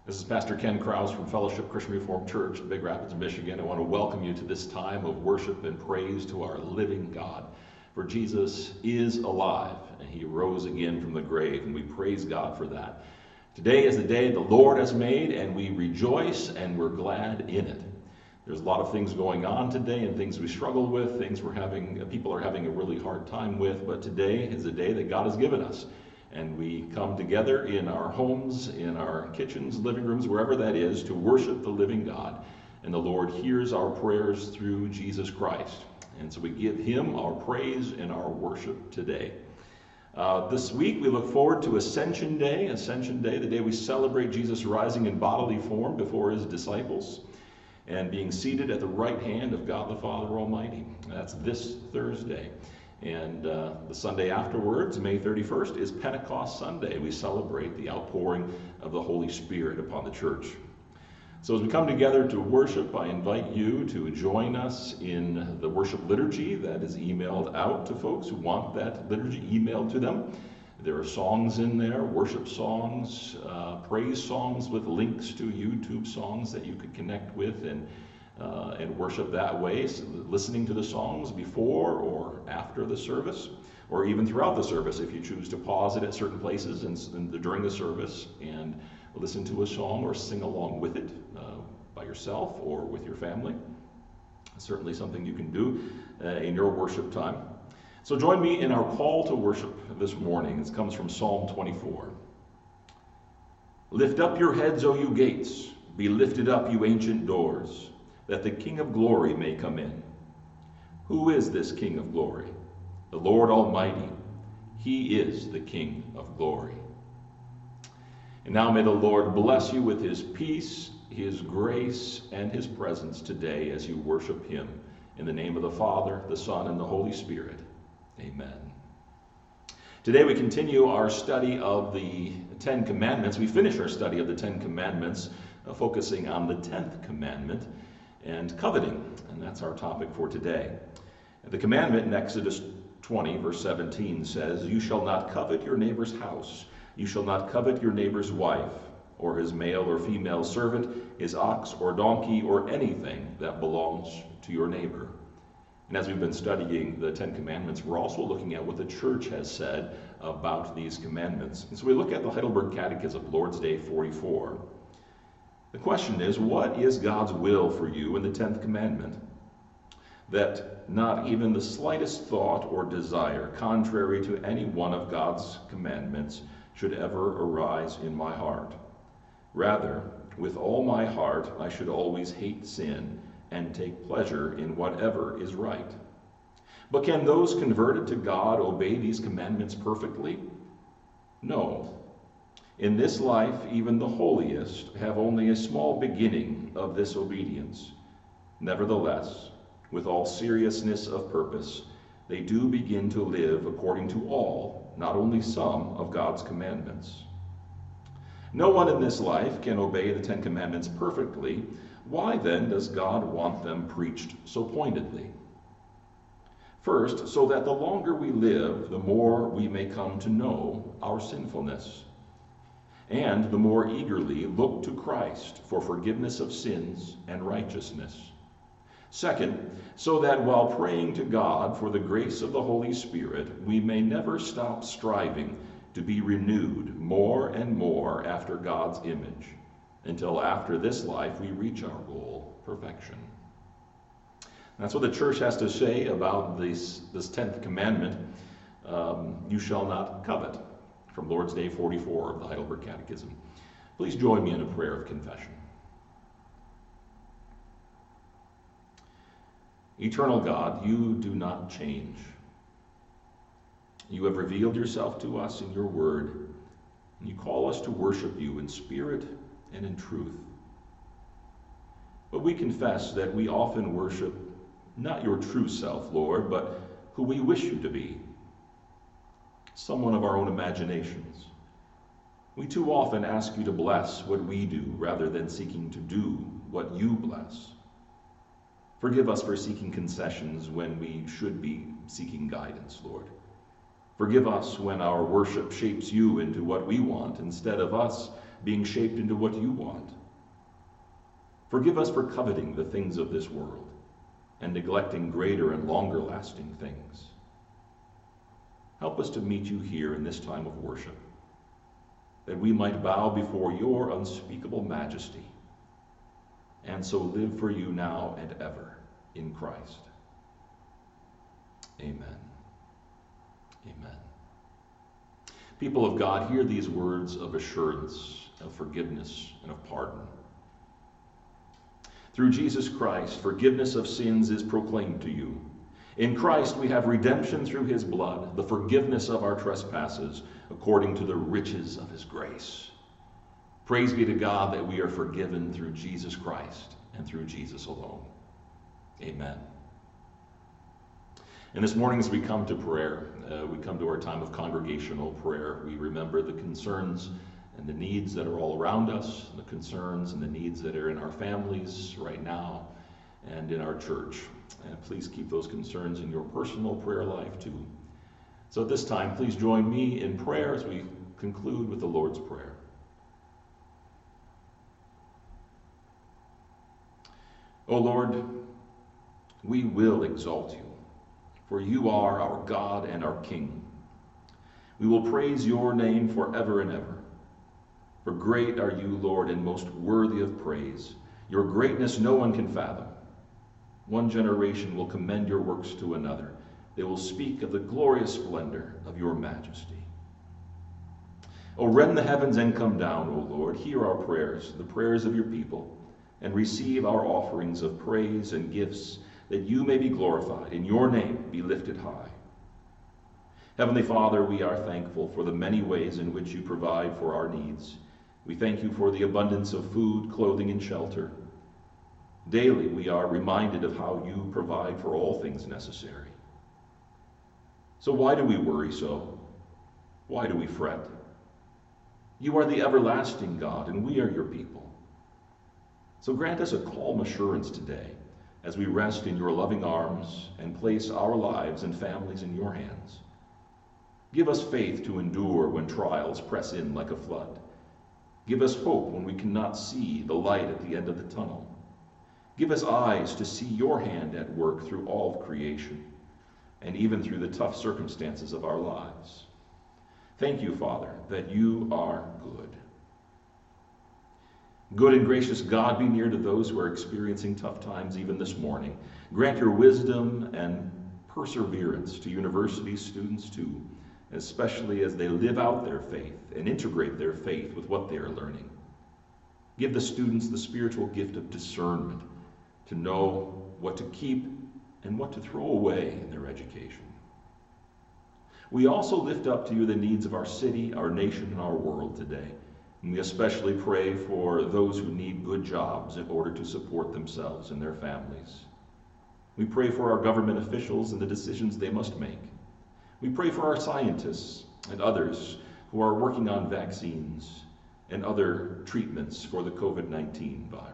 This is Pastor Ken Krause from Fellowship Christian Reformed Church in Big Rapids, Michigan. I want to welcome you to this time of worship and praise to our living God. For Jesus is alive, and he rose again from the grave, and we praise God for that. Today is the day the Lord has made, and we rejoice, and we're glad in it. There's a lot of things going on today, and things we struggle with, things people are having a really hard time with, but today is the day that God has given us. And we come together in our homes, in our kitchens, living rooms, wherever that is, to worship the living God. And the Lord hears our prayers through Jesus Christ. And so we give him our praise and our worship today. This week we look forward to Ascension Day, the day we celebrate Jesus rising in bodily form before his disciples and being seated at the right hand of God the Father Almighty. That's this Thursday. And the Sunday afterwards, May 31st, is Pentecost Sunday. We celebrate the outpouring of the Holy Spirit upon the church. So as we come together to worship, I invite you to join us in the worship liturgy that is emailed out to folks who want that liturgy emailed to them. There are songs in there, worship songs, praise songs with links to YouTube songs that you could connect with and worship that way, so listening to the songs before or after the service, or even throughout the service if you choose to pause it at certain places during the service and listen to a song or sing along with it by yourself or with your family. Certainly something you can do in your worship time. So join me in our call to worship this morning. This comes from Psalm 24. Lift up your heads, O you gates, be lifted up, you ancient doors, that the King of glory may come in. Who is this King of glory? The Lord Almighty. He is the King of glory. And now may the Lord bless you with his peace, his grace, and his presence today as you worship him. In the name of the Father, the Son, and the Holy Spirit. Amen. Today we continue our study of the Ten Commandments. We finish our study of the Ten Commandments, focusing on the 10th commandment, and coveting, and that's our topic for today. The commandment in Exodus 20, verse 17 says, "You shall not covet your neighbor's house. You shall not covet your neighbor's wife, or his male or female servant, his ox or donkey, or anything that belongs to your neighbor." And as we've been studying the Ten Commandments, we're also looking at what the church has said about these commandments. And so we look at the Heidelberg Catechism, Lord's Day 44. The question is, what is God's will for you in the 10th commandment? That not even the slightest thought or desire contrary to any one of God's commandments should ever arise in my heart. Rather, with all my heart, I should always hate sin and take pleasure in whatever is right. But can those converted to God obey these commandments perfectly? No. In this life, even the holiest have only a small beginning of this obedience. Nevertheless, with all seriousness of purpose, they do begin to live according to all, not only some, of God's commandments. No one in this life can obey the 10 Commandments perfectly. Why then does God want them preached so pointedly? First, so that the longer we live, the more we may come to know our sinfulness, and the more eagerly look to Christ for forgiveness of sins and righteousness. Second, so that while praying to God for the grace of the Holy Spirit, we may never stop striving to be renewed more and more after God's image, until after this life we reach our goal, perfection. That's what the church has to say about this 10th commandment, you shall not covet, from Lord's Day 44 of the Heidelberg Catechism. Please join me in a prayer of confession. Eternal God, you do not change. You have revealed yourself to us in your word, and you call us to worship you in spirit and in truth. But we confess that we often worship not your true self, Lord, but who we wish you to be, someone of our own imaginations. We too often ask you to bless what we do rather than seeking to do what you bless. Forgive us for seeking concessions when we should be seeking guidance, Lord. Forgive us when our worship shapes you into what we want instead of us being shaped into what you want. Forgive us for coveting the things of this world and neglecting greater and longer lasting things. Help us to meet you here in this time of worship, that we might bow before your unspeakable majesty, and so live for you now and ever in Christ. Amen. Amen. People of God, hear these words of assurance, of forgiveness, and of pardon. Through Jesus Christ, forgiveness of sins is proclaimed to you. In Christ we have redemption through his blood, the forgiveness of our trespasses, according to the riches of his grace. Praise be to God that we are forgiven through Jesus Christ and through Jesus alone. Amen. And this morning as we come to prayer, we come to our time of congregational prayer. We remember the concerns and the needs that are all around us, the concerns and the needs that are in our families right now and in our church. And please keep those concerns in your personal prayer life too. So at this time, please join me in prayer as we conclude with the Lord's Prayer. O Lord, we will exalt you, for you are our God and our King. We will praise your name forever and ever. For great are you, Lord, and most worthy of praise. Your greatness no one can fathom. One generation will commend your works to another. They will speak of the glorious splendor of your majesty. O rend the heavens and come down, O Lord. Hear our prayers, the prayers of your people, and receive our offerings of praise and gifts, that you may be glorified, and your name be lifted high. Heavenly Father, we are thankful for the many ways in which you provide for our needs. We thank you for the abundance of food, clothing, and shelter. Daily we are reminded of how you provide for all things necessary. So why do we worry so? Why do we fret? You are the everlasting God, and we are your people. So grant us a calm assurance today as we rest in your loving arms and place our lives and families in your hands. Give us faith to endure when trials press in like a flood. Give us hope when we cannot see the light at the end of the tunnel. Give us eyes to see your hand at work through all of creation, and even through the tough circumstances of our lives. Thank you, Father, that you are good. Good and gracious God, be near to those who are experiencing tough times even this morning. Grant your wisdom and perseverance to university students too, especially as they live out their faith and integrate their faith with what they are learning. Give the students the spiritual gift of discernment to know what to keep and what to throw away in their education. We also lift up to you the needs of our city, our nation, and our world today. And we especially pray for those who need good jobs in order to support themselves and their families. We pray for our government officials and the decisions they must make. We pray for our scientists and others who are working on vaccines and other treatments for the COVID-19 virus.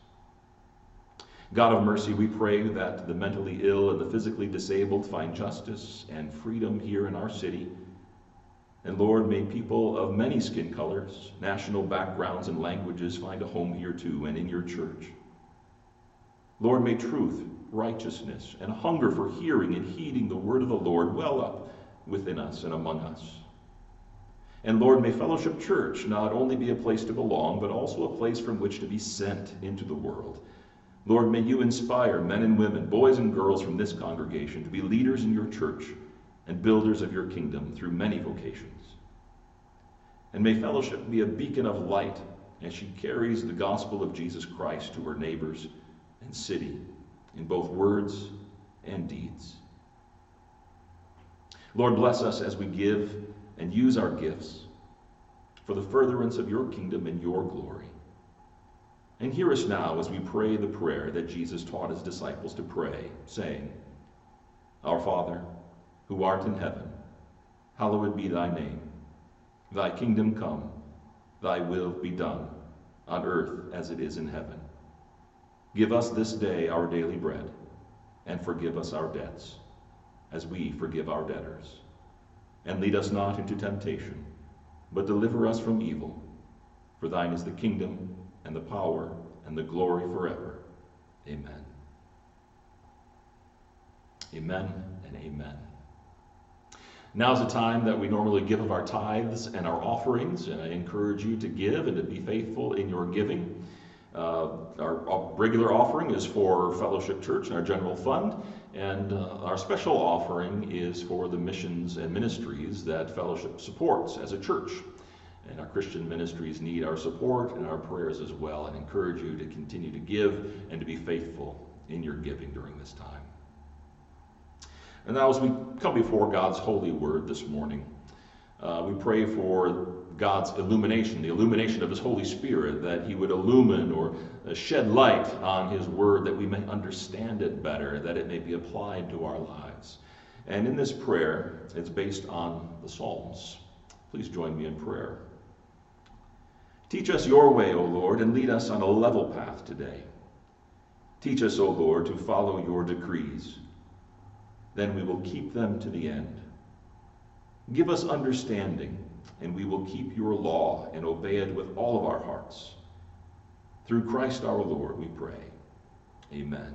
God of mercy, we pray that the mentally ill and the physically disabled find justice and freedom here in our city. And Lord, may people of many skin colors, national backgrounds, and languages find a home here too and in your church. Lord, may truth, righteousness, and hunger for hearing and heeding the word of the Lord well up within us and among us. And Lord, may Fellowship Church not only be a place to belong, but also a place from which to be sent into the world. Lord, may you inspire men and women, boys and girls from this congregation to be leaders in your church and builders of your kingdom through many vocations. And may Fellowship be a beacon of light as she carries the gospel of Jesus Christ to her neighbors and city in both words and deeds. Lord, bless us as we give and use our gifts for the furtherance of your kingdom and your glory. And hear us now as we pray the prayer that Jesus taught his disciples to pray, saying, Our Father, who art in heaven, hallowed be thy name. Thy kingdom come, thy will be done, on earth as it is in heaven. Give us this day our daily bread, and forgive us our debts, as we forgive our debtors. And lead us not into temptation, but deliver us from evil. For thine is the kingdom, and the power, and the glory forever. Amen. Amen and amen. Now's the time that we normally give of our tithes and our offerings, and I encourage you to give and to be faithful in your giving. Our regular offering is for Fellowship Church and our general fund, and our special offering is for the missions and ministries that Fellowship supports as a church. And our Christian ministries need our support and our prayers as well, and encourage you to continue to give and to be faithful in your giving during this time. And now as we come before God's holy word this morning, we pray for God's illumination, the illumination of his Holy Spirit, that he would illumine or shed light on his word, that we may understand it better, that it may be applied to our lives. And in this prayer, it's based on the Psalms. Please join me in prayer. Teach us your way, O Lord, and lead us on a level path today. Teach us, O Lord, to follow your decrees. Then we will keep them to the end. Give us understanding, and we will keep your law and obey it with all of our hearts. Through Christ our Lord, we pray. Amen.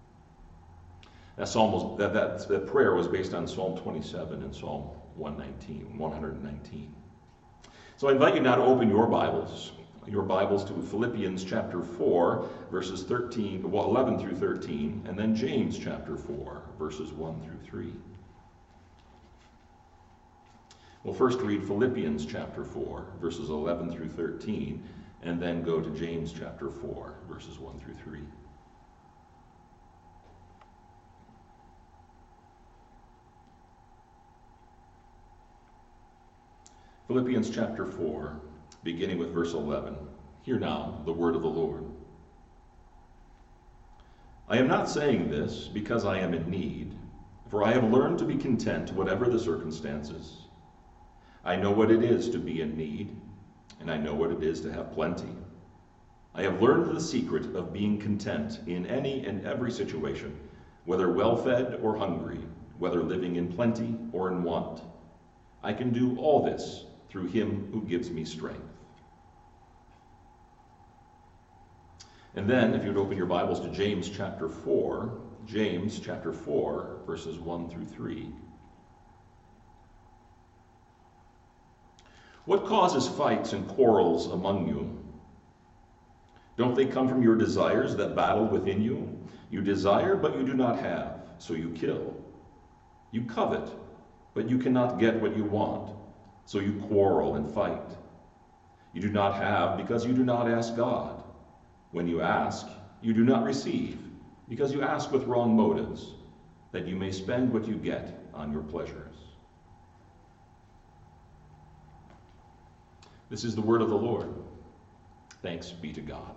That prayer was based on Psalm 27 and Psalm 119. So I invite you now to open your Bibles to Philippians chapter 4, verses 11 through 13, and then James chapter 4, verses 1 through 3. We'll first read Philippians chapter 4, verses 11 through 13, and then go to James chapter 4, verses 1 through 3. Philippians chapter 4, beginning with verse 11. Hear now the word of the Lord. I am not saying this because I am in need, for I have learned to be content whatever the circumstances. I know what it is to be in need, and I know what it is to have plenty. I have learned the secret of being content in any and every situation, whether well-fed or hungry, whether living in plenty or in want. I can do all this through him who gives me strength. And then, if you'd open your Bibles to James chapter 4, verses 1 through 3. What causes fights and quarrels among you? Don't they come from your desires that battle within you? You desire, but you do not have, so you kill. You covet, but you cannot get what you want, so you quarrel and fight. You do not have because you do not ask God. When you ask, you do not receive, because you ask with wrong motives, that you may spend what you get on your pleasures. This is the word of the Lord. Thanks be to God.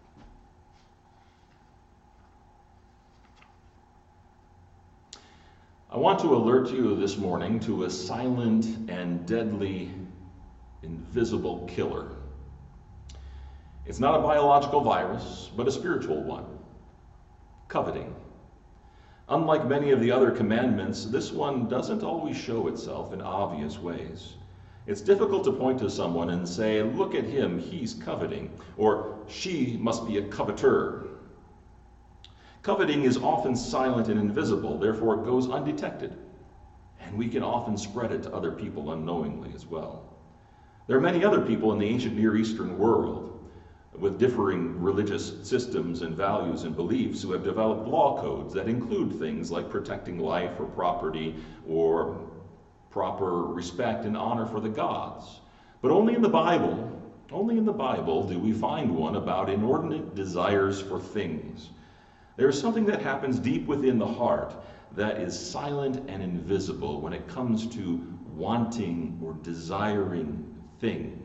I want to alert you this morning to a silent and deadly, invisible killer. It's not a biological virus, but a spiritual one. Coveting. Unlike many of the other commandments, this one doesn't always show itself in obvious ways. It's difficult to point to someone and say, look at him, he's coveting, or she must be a coveter. Coveting is often silent and invisible, therefore it goes undetected, and we can often spread it to other people unknowingly as well. There are many other people in the ancient Near Eastern world with differing religious systems and values and beliefs who have developed law codes that include things like protecting life or property or proper respect and honor for the gods. But only in the Bible do we find one about inordinate desires for things. There is something that happens deep within the heart that is silent and invisible when it comes to wanting or desiring things.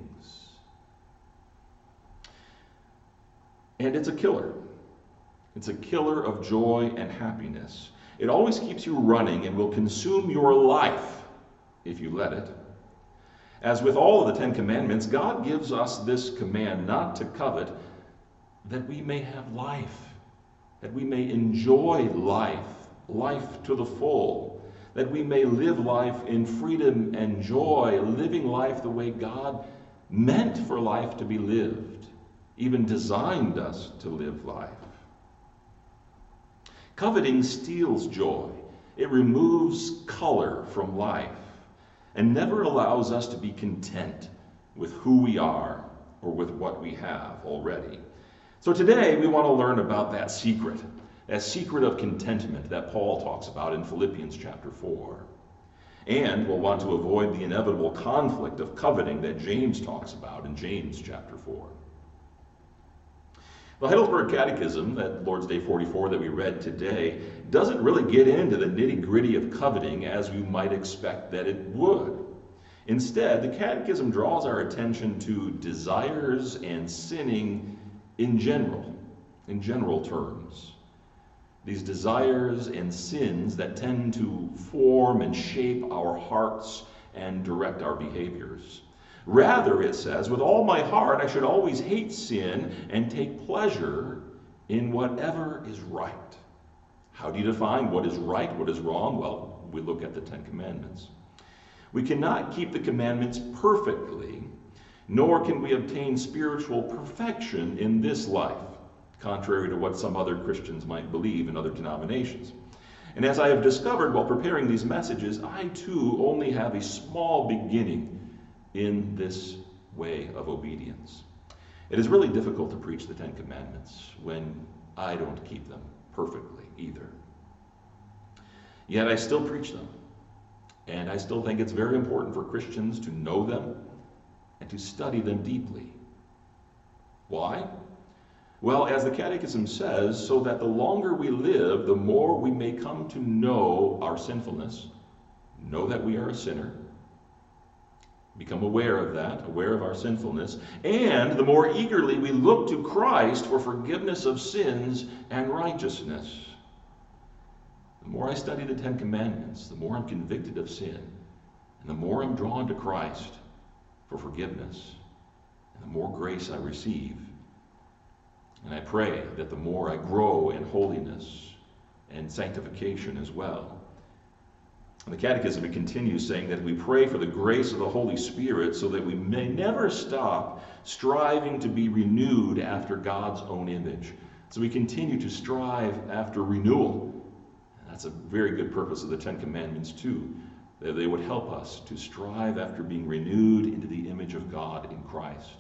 And it's a killer. It's a killer of joy and happiness. It always keeps you running and will consume your life if you let it. As with all of the 10 Commandments, God gives us this command not to covet, that we may have life, that we may enjoy life to the full, that we may live life in freedom and joy, living life the way God meant for life to be lived, even designed us to live life. Coveting steals joy. It removes color from life and never allows us to be content with who we are or with what we have already. So today we want to learn about that secret of contentment that Paul talks about in Philippians chapter 4. And we'll want to avoid the inevitable conflict of coveting that James talks about in James chapter 4. The Heidelberg Catechism, that Lord's Day 44 that we read today, doesn't really get into the nitty-gritty of coveting as we might expect that it would. Instead, the Catechism draws our attention to desires and sinning in general terms. These desires and sins that tend to form and shape our hearts and direct our behaviors. Rather, it says, with all my heart I should always hate sin and take pleasure in whatever is right. How do you define what is right, what is wrong? Well, we look at the Ten Commandments. We cannot keep the commandments perfectly, nor can we obtain spiritual perfection in this life, contrary to what some other Christians might believe in other denominations. And as I have discovered while preparing these messages, I too only have a small beginning in this way of obedience. It is really difficult to preach the Ten Commandments when I don't keep them perfectly either. Yet I still preach them, and I still think it's very important for Christians to know them and to study them deeply. Why? Well, as the Catechism says, so that the longer we live, the more we may come to know our sinfulness, know that we are a sinner, become aware of that, aware of our sinfulness, and the more eagerly we look to Christ for forgiveness of sins and righteousness. The more I study the Ten Commandments, the more I'm convicted of sin, and the more I'm drawn to Christ for forgiveness, and the more grace I receive. And I pray that the more I grow in holiness and sanctification as well. In the Catechism, it continues saying that we pray for the grace of the Holy Spirit so that we may never stop striving to be renewed after God's own image. So we continue to strive after renewal. And that's a very good purpose of the Ten Commandments too, that they would help us to strive after being renewed into the image of God in Christ.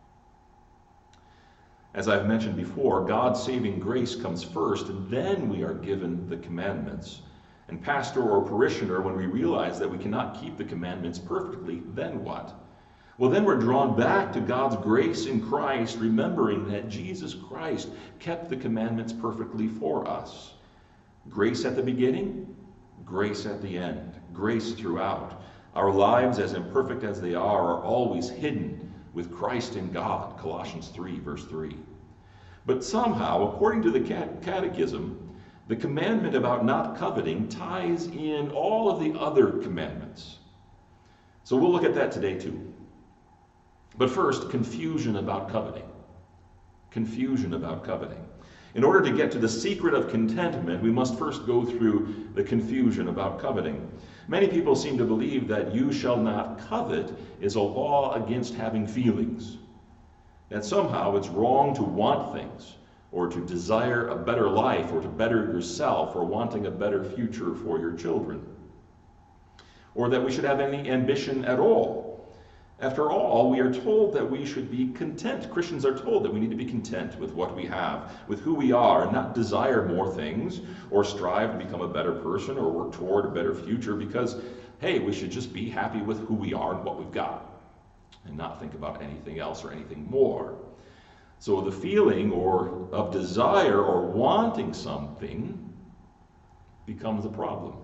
As I've mentioned before, God's saving grace comes first, and then we are given the commandments. And pastor or parishioner, when we realize that we cannot keep the commandments perfectly, then what? Well, then we're drawn back to God's grace in Christ, remembering that Jesus Christ kept the commandments perfectly for us. Grace at the beginning, grace at the end, grace throughout. Our lives, as imperfect as they are always hidden with Christ in God, Colossians 3, verse 3. But somehow, according to the Catechism, the commandment about not coveting ties in all of the other commandments. So we'll look at that today too. But first, confusion about coveting. Confusion about coveting. In order to get to the secret of contentment, we must first go through the confusion about coveting. Many people seem to believe that you shall not covet is a law against having feelings. That somehow it's wrong to want things, or to desire a better life, or to better yourself, or wanting a better future for your children. Or that we should have any ambition at all. After all, we are told that we should be content. Christians are told that we need to be content with what we have, with who we are, and not desire more things, or strive to become a better person, or work toward a better future, because, hey, we should just be happy with who we are and what we've got, and not think about anything else or anything more. So the feeling of desire or wanting something becomes a problem.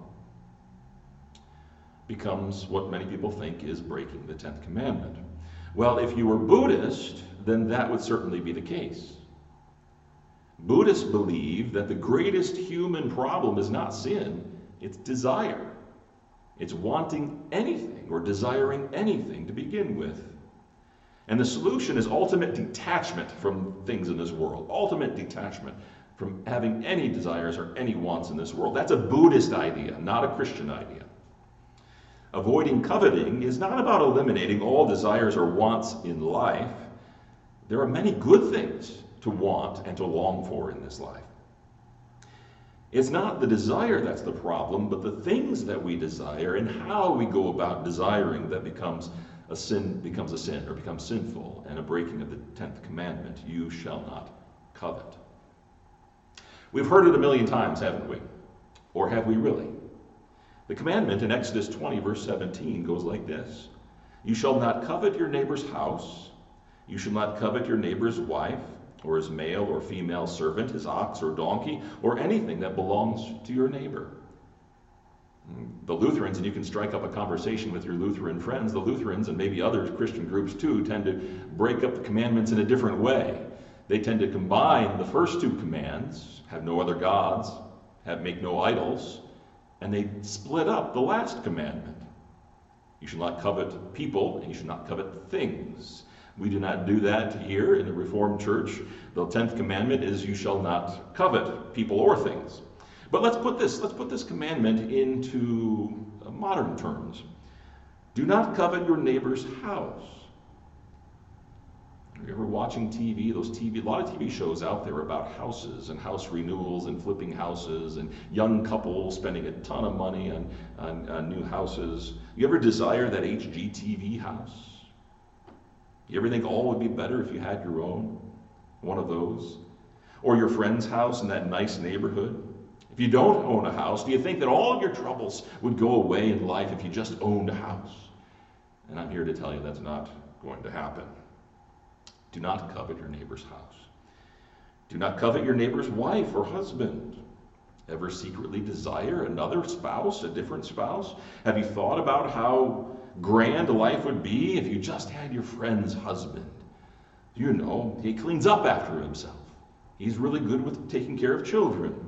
Becomes what many people think is breaking the 10th commandment. Well, if you were Buddhist, then that would certainly be the case. Buddhists believe that the greatest human problem is not sin, it's desire. It's wanting anything or desiring anything to begin with. And the solution is ultimate detachment from things in this world. Ultimate detachment from having any desires or any wants in this world. That's a Buddhist idea, not a Christian idea. Avoiding coveting is not about eliminating all desires or wants in life. There are many good things to want and to long for in this life. It's not the desire that's the problem, but the things that we desire and how we go about desiring that becomes a sin, or becomes sinful, and a breaking of the 10th commandment: you shall not covet. We've heard it a million times, haven't we? Or have we really? The commandment in Exodus 20, verse 17 goes like this: you shall not covet your neighbor's house, you shall not covet your neighbor's wife, or his male or female servant, his ox or donkey, or anything that belongs to your neighbor. The Lutherans, and you can strike up a conversation with your Lutheran friends, the Lutherans, and maybe other Christian groups too, tend to break up the commandments in a different way. They tend to combine the first two commands, have no other gods, make no idols, and they split up the last commandment. You shall not covet people, and you shall not covet things. We do not do that here in the Reformed Church. The 10th commandment is you shall not covet people or things. But let's put this commandment into modern terms. Do not covet your neighbor's house. Are you ever watching TV? A lot of TV shows out there about houses and house renewals and flipping houses and young couples spending a ton of money on new houses. You ever desire that HGTV house? You ever think all would be better if you had your own, one of those? Or your friend's house in that nice neighborhood? If you don't own a house, do you think that all of your troubles would go away in life if you just owned a house? And I'm here to tell you that's not going to happen. Do not covet your neighbor's house. Do not covet your neighbor's wife or husband. Ever secretly desire another spouse, a different spouse? Have you thought about how grand life would be if you just had your friend's husband? You know, he cleans up after himself. He's really good with taking care of children.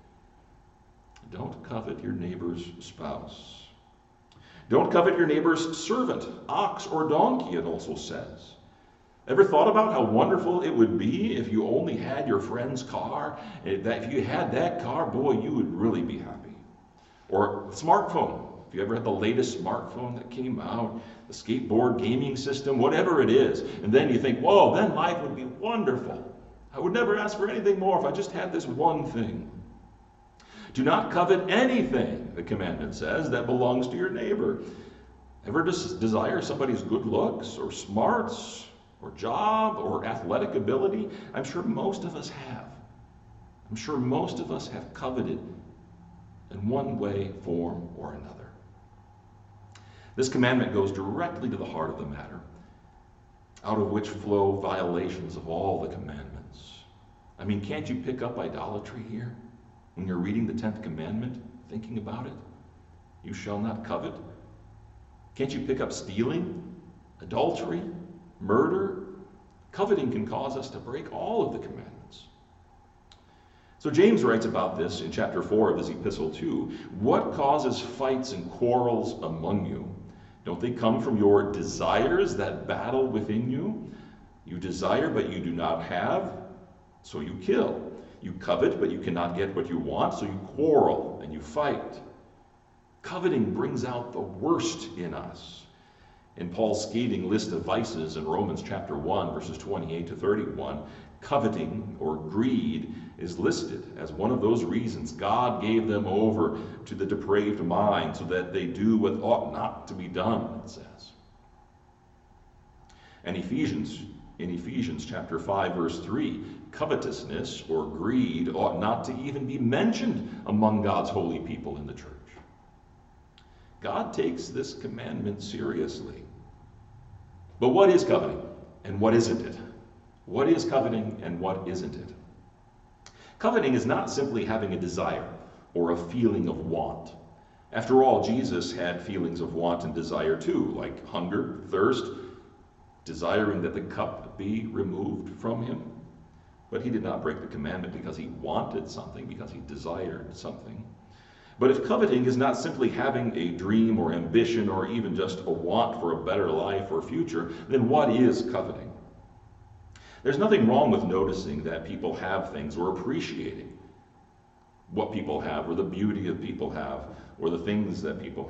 Don't covet your neighbor's spouse. Don't covet your neighbor's servant, ox or donkey, it also says. Ever thought about how wonderful it would be if you only had your friend's car? If you had that car, boy, you would really be happy. Or smartphone. If you ever had the latest smartphone that came out, the skateboard gaming system, whatever it is, and then you think, whoa, then life would be wonderful. I would never ask for anything more if I just had this one thing. Do not covet anything, the commandment says, that belongs to your neighbor. Ever desire somebody's good looks or smarts or job or athletic ability? I'm sure most of us have. I'm sure most of us have coveted in one way, form, or another. This commandment goes directly to the heart of the matter, out of which flow violations of all the commandments. I mean, can't you pick up idolatry here? When you're reading the 10th commandment, thinking about it, you shall not covet. Can't you pick up stealing, adultery, murder? Coveting can cause us to break all of the commandments. So James writes about this in chapter 4 of his epistle too. What causes fights and quarrels among you? Don't they come from your desires that battle within you? You desire, but you do not have, so you kill. You covet, but you cannot get what you want, so you quarrel and you fight. Coveting brings out the worst in us. In Paul's scathing list of vices in Romans chapter 1, verses 28 to 31, coveting or greed is listed as one of those reasons God gave them over to the depraved mind so that they do what ought not to be done, it says. And in Ephesians chapter 5, verse 3, covetousness or greed ought not to even be mentioned among God's holy people in the church. God takes this commandment seriously. But what is coveting and what isn't it? What is coveting and what isn't it? Coveting is not simply having a desire or a feeling of want. After all, Jesus had feelings of want and desire too, like hunger, thirst, desiring that the cup be removed from him. But he did not break the commandment because he wanted something, because he desired something. But if coveting is not simply having a dream or ambition or even just a want for a better life or future, then what is coveting? There's nothing wrong with noticing that people have things or appreciating what people have or the beauty that people have or the things that people have.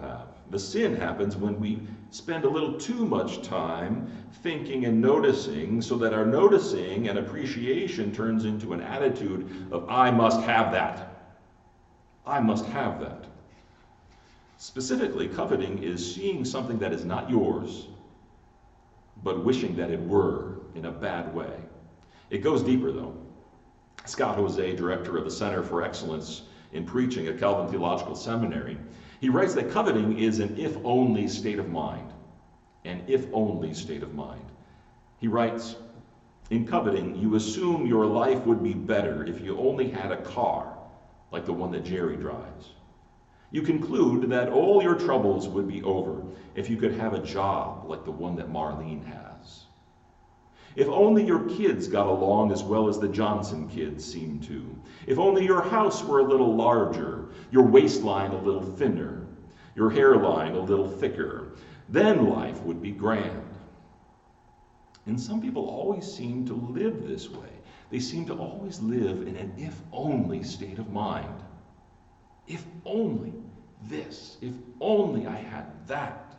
The sin happens when we spend a little too much time thinking and noticing, so that our noticing and appreciation turns into an attitude of, I must have that. I must have that. Specifically, coveting is seeing something that is not yours, but wishing that it were in a bad way. It goes deeper, though. Scott Jose, director of the Center for Excellence in Preaching at Calvin Theological Seminary, he writes that coveting is an if-only state of mind. An if-only state of mind. He writes, in coveting, you assume your life would be better if you only had a car like the one that Jerry drives. You conclude that all your troubles would be over if you could have a job like the one that Marlene has. If only your kids got along as well as the Johnson kids seem to. If only your house were a little larger, your waistline a little thinner, your hairline a little thicker, then life would be grand. And some people always seem to live this way. They seem to always live in an if-only state of mind. If only this, if only I had that.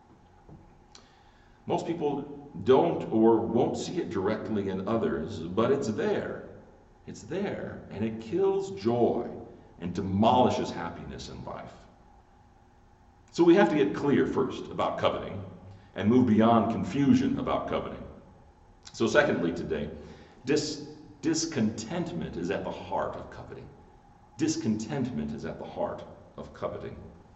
Most people don't or won't see it directly in others, but it's there. It's there, and it kills joy and demolishes happiness in life. So we have to get clear first about coveting and move beyond confusion about coveting. So secondly today, discontentment is at the heart of coveting. Discontentment is at the heart of coveting.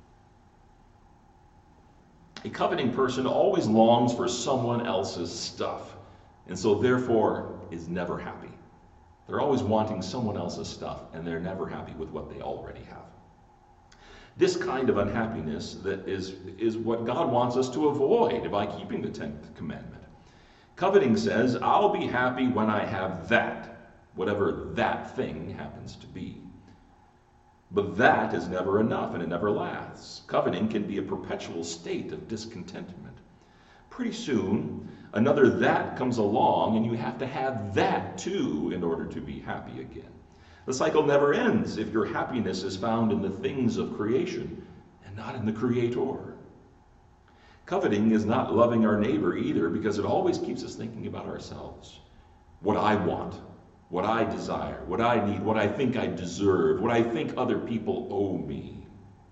A coveting person always longs for someone else's stuff, and so therefore is never happy. They're always wanting someone else's stuff, and they're never happy with what they already have. This kind of unhappiness that is what God wants us to avoid by keeping the 10th commandment. Coveting says, I'll be happy when I have that, whatever that thing happens to be. But that is never enough, and it never lasts. Coveting can be a perpetual state of discontentment. Pretty soon, another that comes along, and you have to have that too in order to be happy again. The cycle never ends if your happiness is found in the things of creation and not in the Creator. Coveting is not loving our neighbor either, because it always keeps us thinking about ourselves. What I want, what I desire, what I need, what I think I deserve, what I think other people owe me.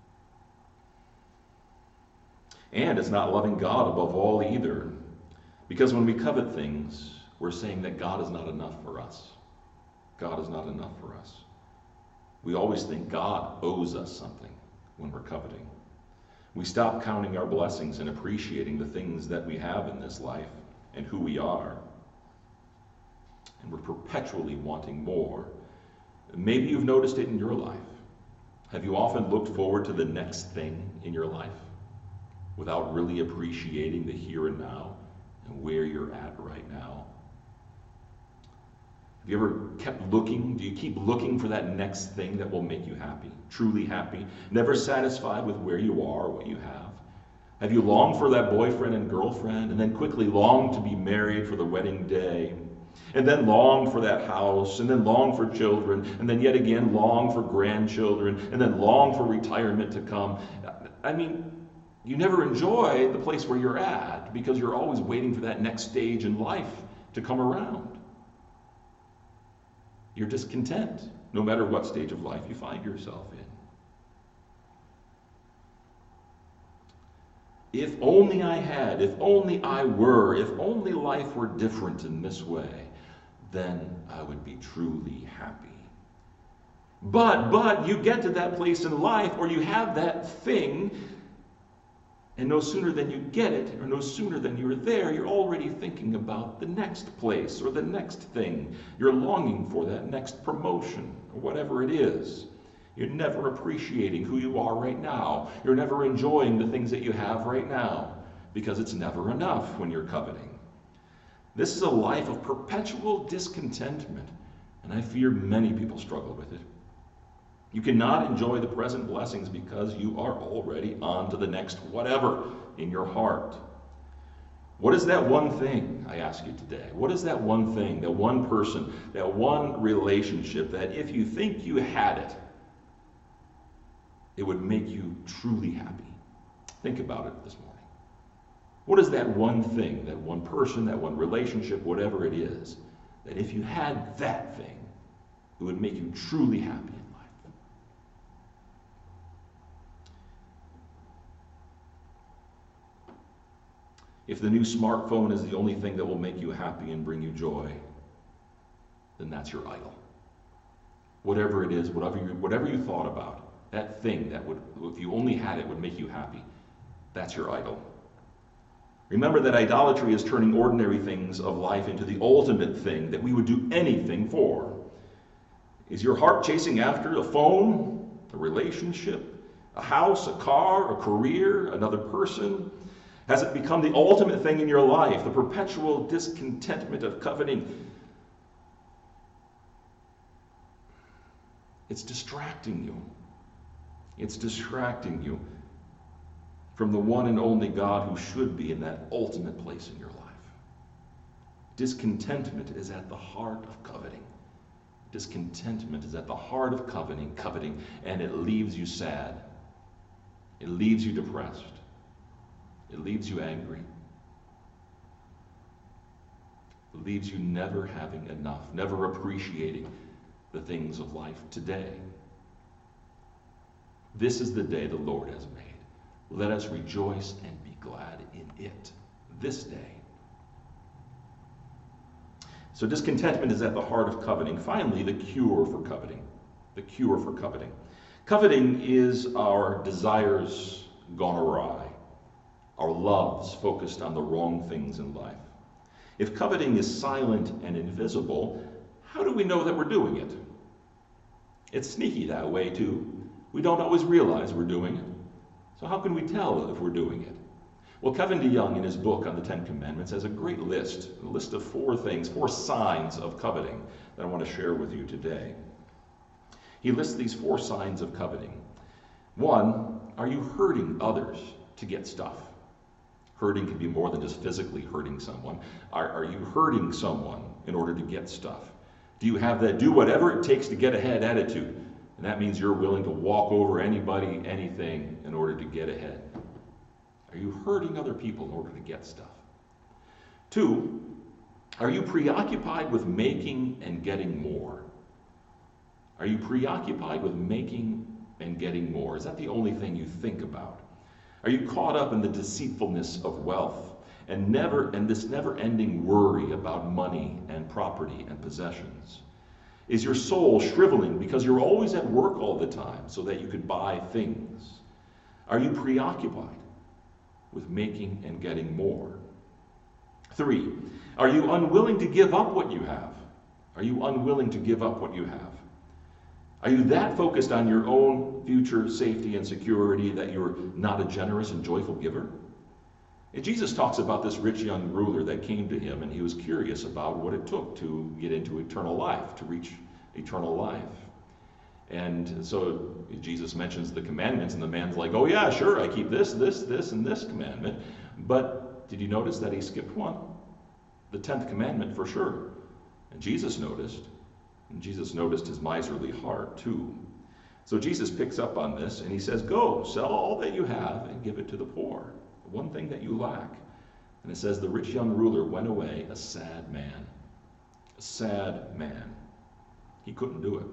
And it's not loving God above all either, because when we covet things, we're saying that God is not enough for us. God is not enough for us. We always think God owes us something when we're coveting. We stop counting our blessings and appreciating the things that we have in this life and who we are. And we're perpetually wanting more. Maybe you've noticed it in your life. Have you often looked forward to the next thing in your life without really appreciating the here and now and where you're at right now? Have you ever kept looking? Do you keep looking for that next thing that will make you happy, truly happy, never satisfied with where you are or what you have? Have you longed for that boyfriend and girlfriend, and then quickly longed to be married for the wedding day, and then longed for that house, and then longed for children, and then yet again longed for grandchildren, and then longed for retirement to come? I mean, you never enjoy the place where you're at because you're always waiting for that next stage in life to come around. You're discontent, no matter what stage of life you find yourself in. If only I had, if only I were, if only life were different in this way, then I would be truly happy. But you get to that place in life where you have that thing, and no sooner than you get it, or no sooner than you're there, you're already thinking about the next place or the next thing. You're longing for that next promotion or whatever it is. You're never appreciating who you are right now. You're never enjoying the things that you have right now because it's never enough when you're coveting. This is a life of perpetual discontentment, and I fear many people struggle with it. You cannot enjoy the present blessings because you are already on to the next whatever in your heart. What is that one thing, I ask you today? What is that one thing, that one person, that one relationship that if you think you had it, it would make you truly happy? Think about it this morning. What is that one thing, that one person, that one relationship, whatever it is, that if you had that thing, it would make you truly happy in life? If the new smartphone is the only thing that will make you happy and bring you joy, then that's your idol. Whatever it is, whatever you thought about, that thing that would, if you only had it, would make you happy, that's your idol. Remember that idolatry is turning ordinary things of life into the ultimate thing that we would do anything for. Is your heart chasing after a phone, a relationship, a house, a car, a career, another person? Has it become the ultimate thing in your life, the perpetual discontentment of coveting? It's distracting you. It's distracting you from the one and only God who should be in that ultimate place in your life. Discontentment is at the heart of coveting. Discontentment is at the heart of coveting, and it leaves you sad. It leaves you depressed. It leaves you angry. It leaves you never having enough, never appreciating the things of life today. This is the day the Lord has made. Let us rejoice and be glad in it this day. So discontentment is at the heart of coveting. Finally, the cure for coveting. The cure for coveting. Coveting is our desires gone awry, our loves focused on the wrong things in life. If coveting is silent and invisible, how do we know that we're doing it? It's sneaky that way too. We don't always realize we're doing it. So how can we tell if we're doing it? Well, Kevin DeYoung, in his book on the Ten Commandments, has a great list, a list of 4 things, 4 signs of coveting that I want to share with you today. He lists these 4 signs of coveting. 1, are you hurting others to get stuff? Hurting can be more than just physically hurting someone. Are you hurting someone in order to get stuff? Do you have that do whatever it takes to get ahead attitude? And that means you're willing to walk over anybody, anything in order to get ahead. Are you hurting other people in order to get stuff? 2, are you preoccupied with making and getting more? Are you preoccupied with making and getting more? Is that the only thing you think about? Are you caught up in the deceitfulness of wealth and this never-ending worry about money and property and possessions? Is your soul shriveling because you're always at work all the time so that you could buy things? Are you preoccupied with making and getting more? 3, are you unwilling to give up what you have? Are you unwilling to give up what you have? Are you that focused on your own future safety and security that you're not a generous and joyful giver? And Jesus talks about this rich young ruler that came to him, and he was curious about what it took to get into eternal life, to reach eternal life. And so Jesus mentions the commandments, and the man's like, oh yeah, sure, I keep this, and this commandment. But did you notice that he skipped one? The 10th commandment for sure. And Jesus noticed his miserly heart too. So Jesus picks up on this, and he says, go, sell all that you have and give it to the poor. One thing that you lack. And it says the rich young ruler went away a sad man. A sad man. He couldn't do it.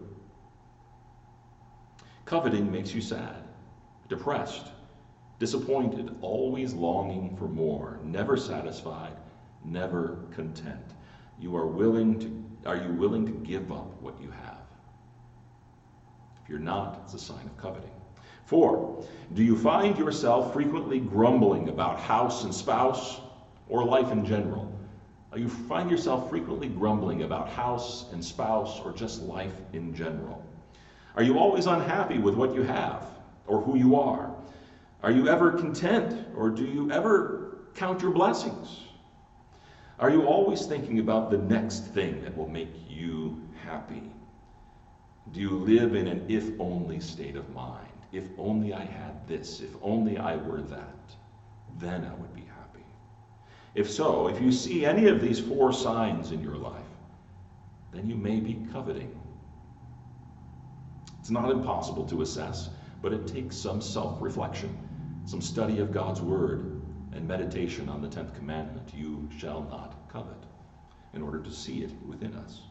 Coveting makes you sad, depressed, disappointed, always longing for more, never satisfied, never content. Are you willing to give up what you have? If you're not, it's a sign of coveting. 4, do you find yourself frequently grumbling about house and spouse or life in general? You find yourself frequently grumbling about house and spouse or just life in general? Are you always unhappy with what you have or who you are? Are you ever content, or do you ever count your blessings? Are you always thinking about the next thing that will make you happy? Do you live in an if-only state of mind? If only I had this, if only I were that, then I would be happy. If so, if you see any of these 4 signs in your life, then you may be coveting. It's not impossible to assess, but it takes some self-reflection, some study of God's Word, and meditation on the 10th commandment, you shall not covet, in order to see it within us.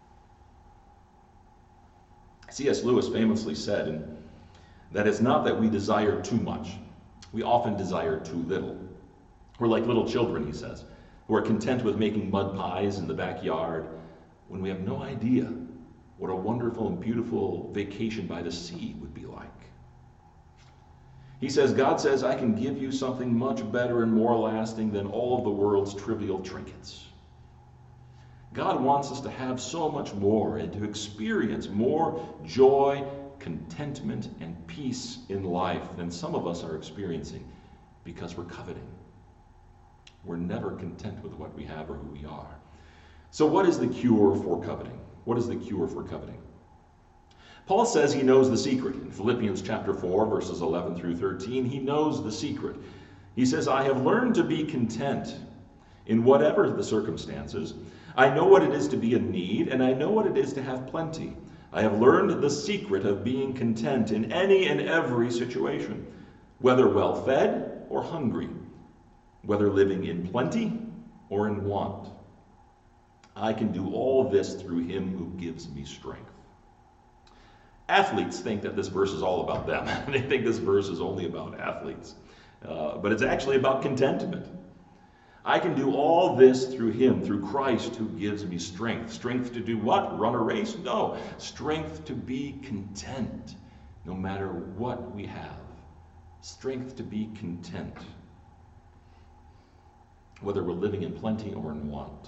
C.S. Lewis famously said that it's not that we desire too much. We often desire too little. We're like little children, he says, who are content with making mud pies in the backyard when we have no idea what a wonderful and beautiful vacation by the sea would be like. He says, God says, I can give you something much better and more lasting than all of the world's trivial trinkets. God wants us to have so much more and to experience more joy, contentment, and peace in life than some of us are experiencing because we're coveting. We're never content with what we have or who we are. So what is the cure for coveting? What is the cure for coveting? Paul says he knows the secret. In Philippians chapter 4, verses 11 through 13, he knows the secret. He says, I have learned to be content in whatever the circumstances. I know what it is to be in need, and I know what it is to have plenty. I have learned the secret of being content in any and every situation, whether well-fed or hungry, whether living in plenty or in want. I can do all this through him who gives me strength. Athletes think that this verse is all about them. They think this verse is only about athletes. But it's actually about contentment. I can do all this through him, through Christ who gives me strength. Strength to do what? Run a race? No. Strength to be content no matter what we have. Strength to be content, whether we're living in plenty or in want.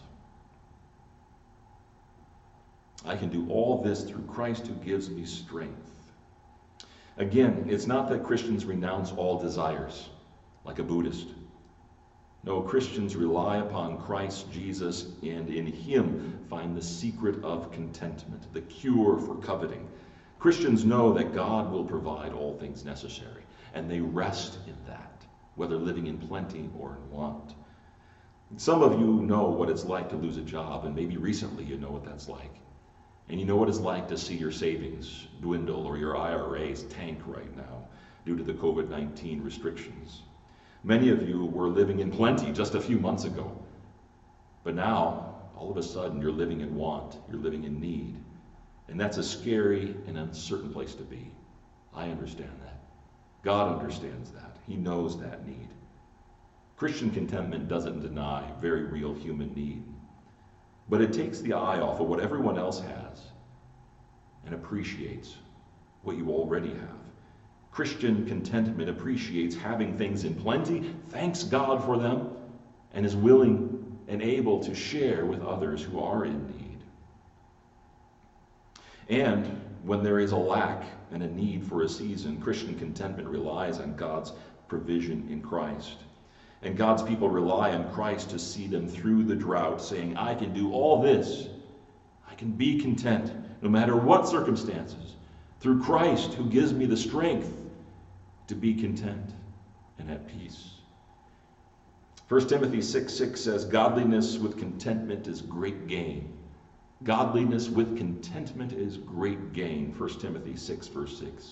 I can do all this through Christ who gives me strength. Again, it's not that Christians renounce all desires, like a Buddhist. No, Christians rely upon Christ Jesus and in him find the secret of contentment, the cure for coveting. Christians know that God will provide all things necessary, and they rest in that, whether living in plenty or in want. Some of you know what it's like to lose a job, and maybe recently you know what that's like. And you know what it's like to see your savings dwindle or your IRAs tank right now due to the COVID-19 restrictions. Many of you were living in plenty just a few months ago. But now, all of a sudden, you're living in want. You're living in need. And that's a scary and uncertain place to be. I understand that. God understands that. He knows that need. Christian contentment doesn't deny very real human need. But it takes the eye off of what everyone else has and appreciates what you already have. Christian contentment appreciates having things in plenty, thanks God for them, and is willing and able to share with others who are in need. And when there is a lack and a need for a season, Christian contentment relies on God's provision in Christ. And God's people rely on Christ to see them through the drought, saying, I can do all this. I can be content no matter what circumstances, through Christ who gives me the strength to be content and at peace. 1 Timothy 6:6 says, godliness with contentment is great gain. Godliness with contentment is great gain. 1 Timothy 6, verse 6.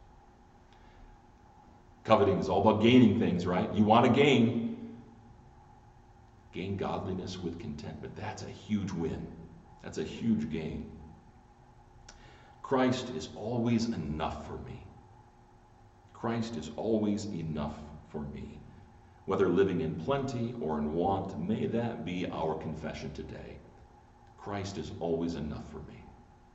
Coveting is all about gaining things, right? You want to gain. Gain godliness with contentment. That's a huge win. That's a huge gain. Christ is always enough for me. Christ is always enough for me. Whether living in plenty or in want, may that be our confession today. Christ is always enough for me.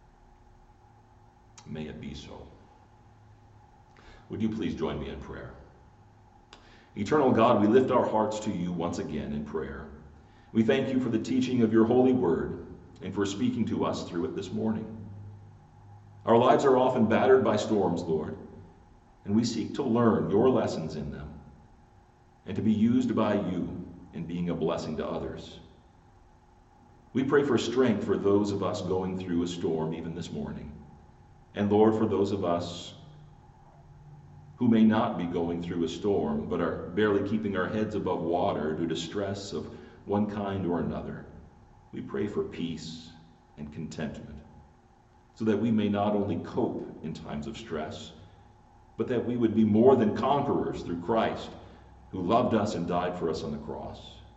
May it be so. Would you please join me in prayer? Eternal God, we lift our hearts to you once again in prayer. We thank you for the teaching of your holy word and for speaking to us through it this morning. Our lives are often battered by storms, Lord, and we seek to learn your lessons in them and to be used by you in being a blessing to others. We pray for strength for those of us going through a storm even this morning. And Lord, for those of us who may not be going through a storm, but are barely keeping our heads above water due to stress of one kind or another, we pray for peace and contentment, so that we may not only cope in times of stress, but that we would be more than conquerors through Christ, who loved us and died for us on the cross.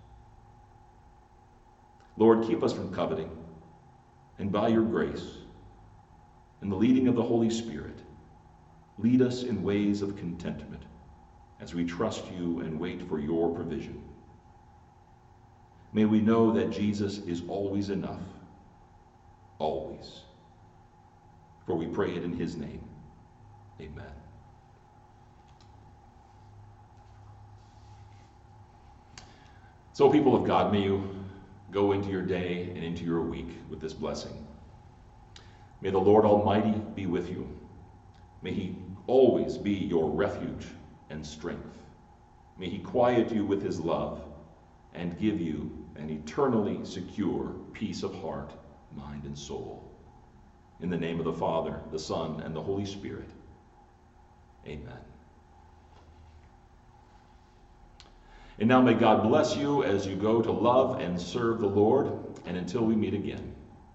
Lord, keep us from coveting, and by your grace and the leading of the Holy Spirit, lead us in ways of contentment as we trust you and wait for your provision. May we know that Jesus is always enough, always. For we pray it in his name. Amen. So, people of God, may you go into your day and into your week with this blessing. May the Lord Almighty be with you. May he always be your refuge and strength. May he quiet you with his love and give you an eternally secure peace of heart, mind, and soul. In the name of the Father, the Son, and the Holy Spirit. Amen. And now may God bless you as you go to love and serve the Lord, and until we meet again.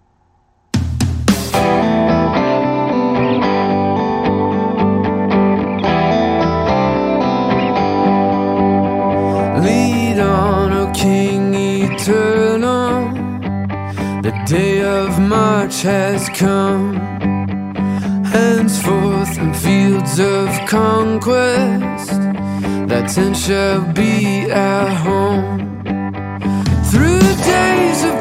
Lead on, O King eternal, the day of March has come. Henceforth in fields of conquest, that tent shall be our home. Through the days of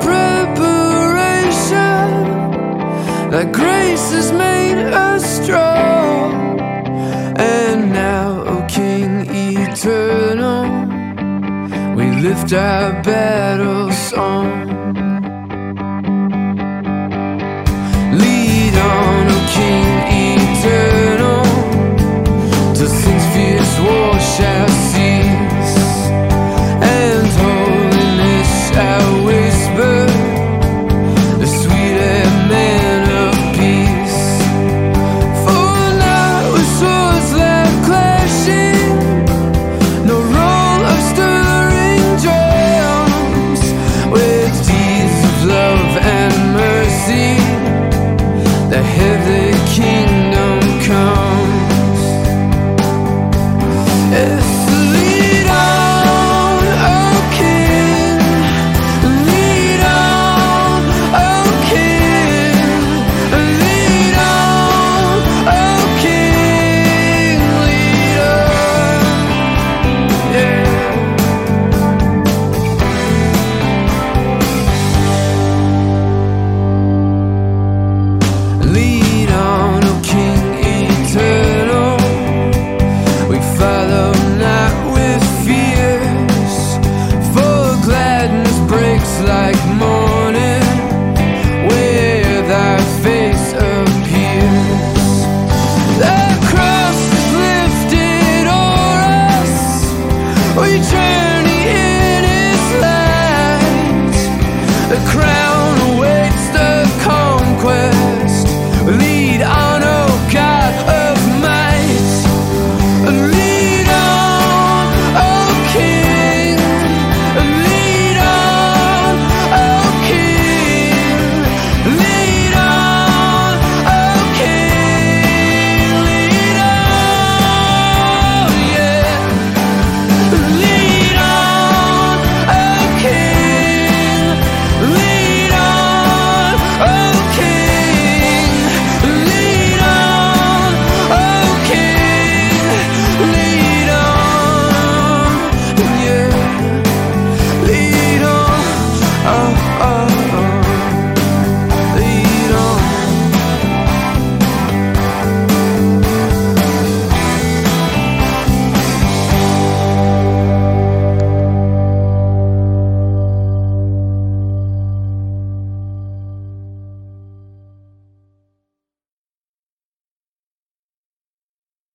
preparation, that grace has made us strong. And now, O King eternal, we lift our battle song.